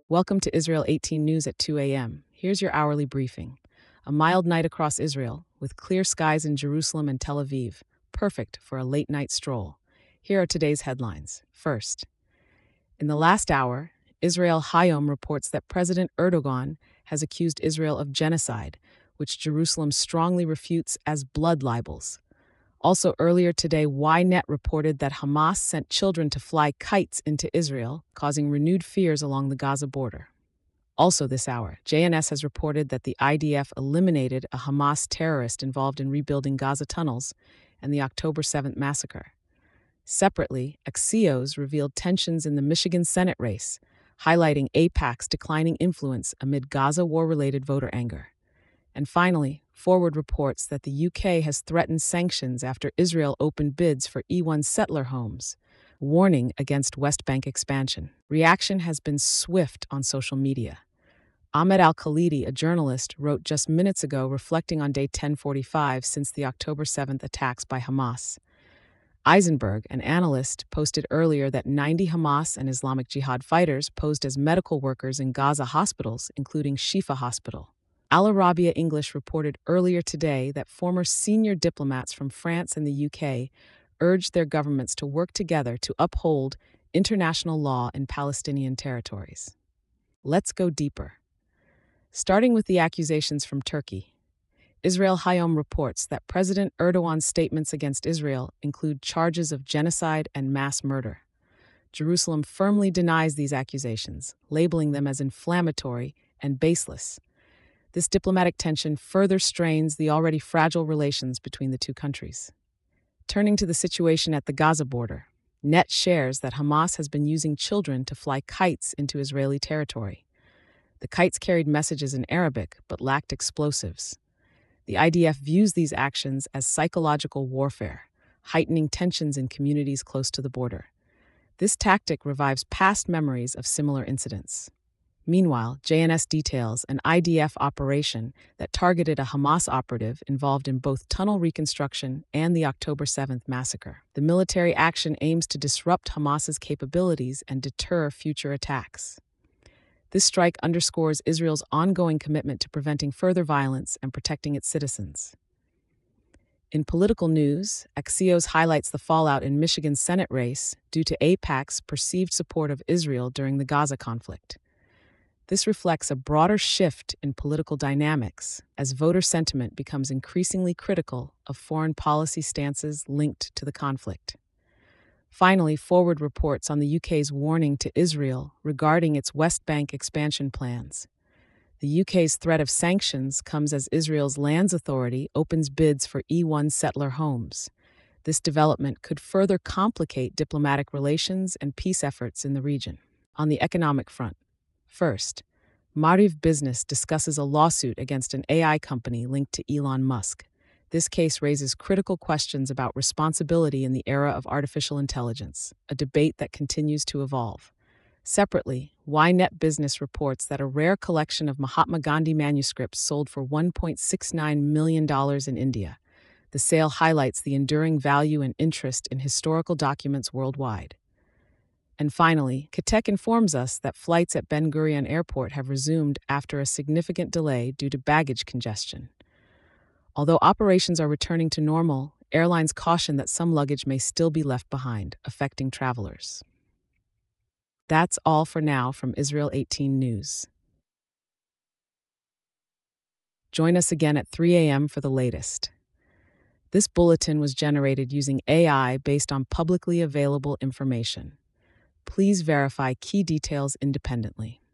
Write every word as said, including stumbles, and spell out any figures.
Welcome to Israel eighteen News at two a m. Here's your hourly briefing. A mild night across Israel, with clear skies in Jerusalem and Tel Aviv, perfect for a late night stroll. Here are today's headlines. First, in the last hour, Israel Hayom reports that President Erdogan has accused Israel of genocide, which Jerusalem strongly refutes as blood libels. Also earlier today, Ynet reported that Hamas sent children to fly kites into Israel, causing renewed fears along the Gaza border. Also this hour, J N S has reported that the I D F eliminated a Hamas terrorist involved in rebuilding Gaza tunnels and the October seventh massacre. Separately, Axios revealed tensions in the Michigan Senate race, highlighting AIPAC's declining influence amid Gaza war-related voter anger. And finally, Forward reports that the U K has threatened sanctions after Israel opened bids for E one settler homes, warning against West Bank expansion. Reaction has been swift on social media. Ahmed Al-Khalidi, a journalist, wrote just minutes ago reflecting on day ten forty-five since the October seventh attacks by Hamas. Eisenberg, an analyst, posted earlier that ninety Hamas and Islamic Jihad fighters posed as medical workers in Gaza hospitals, including Shifa Hospital. Al Arabiya English reported earlier today that former senior diplomats from France and the U K urged their governments to work together to uphold international law in Palestinian territories. Let's go deeper. Starting with the accusations from Turkey, Israel Hayom reports that President Erdogan's statements against Israel include charges of genocide and mass murder. Jerusalem firmly denies these accusations, labeling them as inflammatory and baseless. This diplomatic tension further strains the already fragile relations between the two countries. Turning to the situation at the Gaza border, Net shares that Hamas has been using children to fly kites into Israeli territory. The kites carried messages in Arabic but lacked explosives. The I D F views these actions as psychological warfare, heightening tensions in communities close to the border. This tactic revives past memories of similar incidents. Meanwhile, J N S details an I D F operation that targeted a Hamas operative involved in both tunnel reconstruction and the October seventh massacre. The military action aims to disrupt Hamas's capabilities and deter future attacks. This strike underscores Israel's ongoing commitment to preventing further violence and protecting its citizens. In political news, Axios highlights the fallout in Michigan's Senate race due to AIPAC's perceived support of Israel during the Gaza conflict. This reflects a broader shift in political dynamics as voter sentiment becomes increasingly critical of foreign policy stances linked to the conflict. Finally, Forward reports on the U K's warning to Israel regarding its West Bank expansion plans. The U K's threat of sanctions comes as Israel's Lands Authority opens bids for E one settler homes. This development could further complicate diplomatic relations and peace efforts in the region. On the economic front, first, Mariv Business discusses a lawsuit against an A I company linked to Elon Musk. This case raises critical questions about responsibility in the era of artificial intelligence, a debate that continues to evolve. Separately, Ynet Business reports that a rare collection of Mahatma Gandhi manuscripts sold for one point six nine million dollars in India. The sale highlights the enduring value and interest in historical documents worldwide. And finally, Katek informs us that flights at Ben Gurion Airport have resumed after a significant delay due to baggage congestion. Although operations are returning to normal, airlines caution that some luggage may still be left behind, affecting travelers. That's all for now from Israel eighteen News. Join us again at three a m for the latest. This bulletin was generated using A I based on publicly available information. Please verify key details independently.